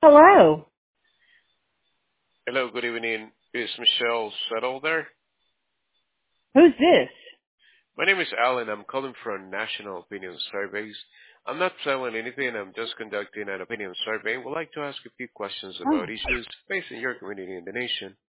Hello. Hello, good evening. Is Michelle Settle there? Who's this? My name is Alan. I'm calling from National Opinion Surveys. I'm not selling anything. I'm just conducting an opinion survey. Would like to ask a few questions Oh, about issues facing your community in the nation.